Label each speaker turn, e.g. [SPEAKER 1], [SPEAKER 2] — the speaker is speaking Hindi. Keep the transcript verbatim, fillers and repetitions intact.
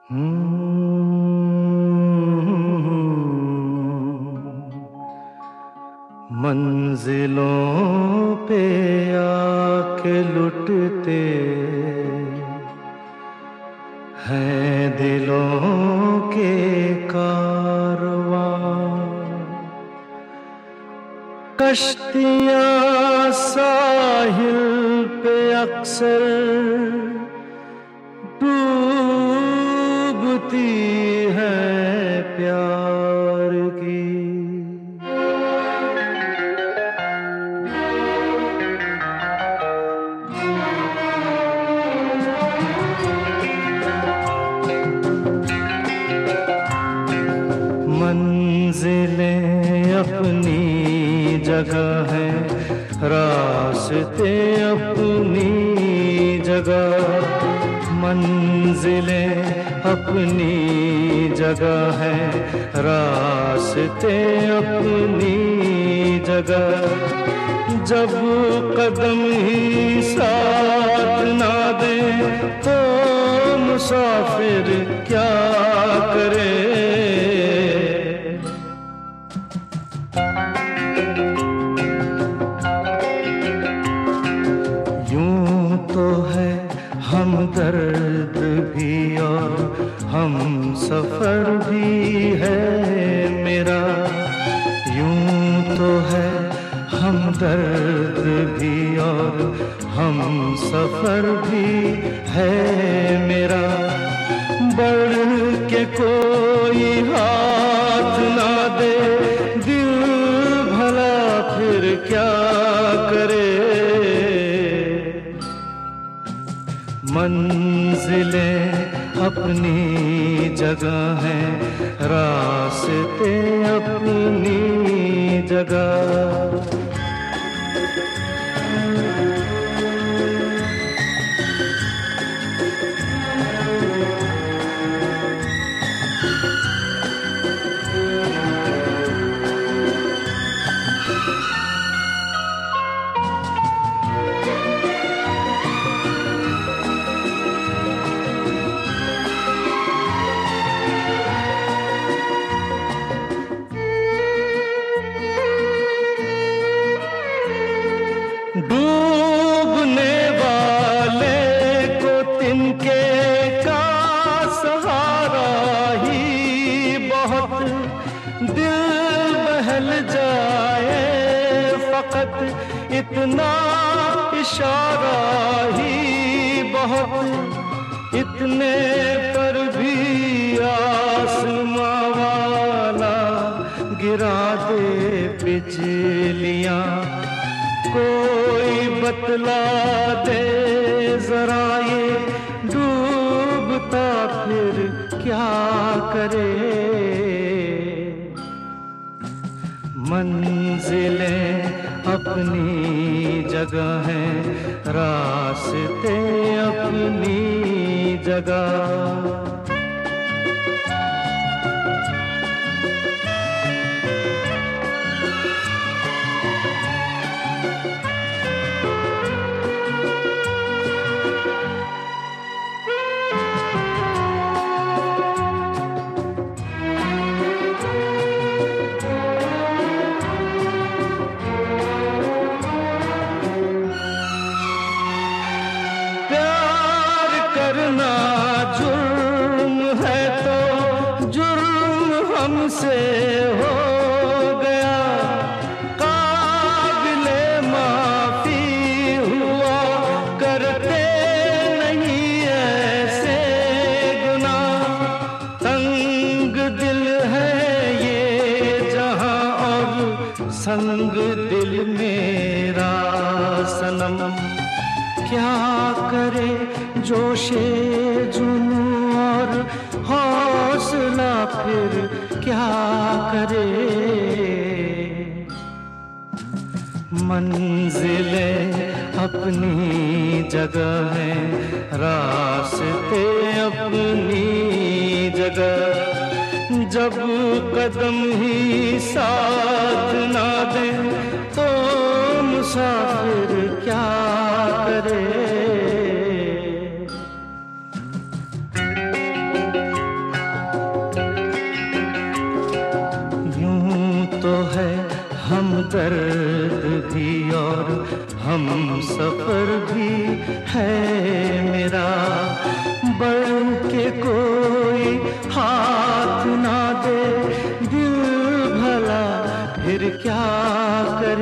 [SPEAKER 1] मंजिलों पे आके लुटते हैं दिलों के कारवां, कश्तियां साहिल पे अक्सर डूबती हैं प्यार की। मंजिलें अपनी जगह है, रास्ते अपनी जगह। मंजिलें अपनी जगह है, रास्ते अपनी जगह। जब कदम ही साथ ना दे तो मुसाफिर क्या करे। हमदर्द भी और हम सफर भी है मेरा, यूं तो है हमदर्द भी और हम सफर भी है मेरा। बढ़ के कोई हाथ ना दे दिल भला फिर क्या करे। मंजिलें अपनी जगह हैं, रास्ते अपनी जगह। डूबने वाले को तिनके का सहारा ही बहुत, दिल बहल जाए फकत इतना इशारा ही बहुत। इतने पर भी आसमां वाला गिरा दे बिजलियां, कोई बतला दे जरा ये डूबता फिर क्या करे। मंजिलें अपनी जगह हैं, रास्ते अपनी जगह। करना जुर्म है तो जुर्म हमसे हो गया, काबिले माफी हुआ करते नहीं ऐसे गुनाह। तंग दिल है ये जहां और संग दिल मेरा सनम। क्या करे जोशे जुनू और हौसला फिर क्या करे। मंजिलें अपनी जगह है, रास्ते अपनी जगह। जब कदम ही साथ ना दे तो मुसाफिर क्या करे। हम सफर भी है मेरा, बढ़ के कोई हाथ ना दे दिल भला फिर क्या करे।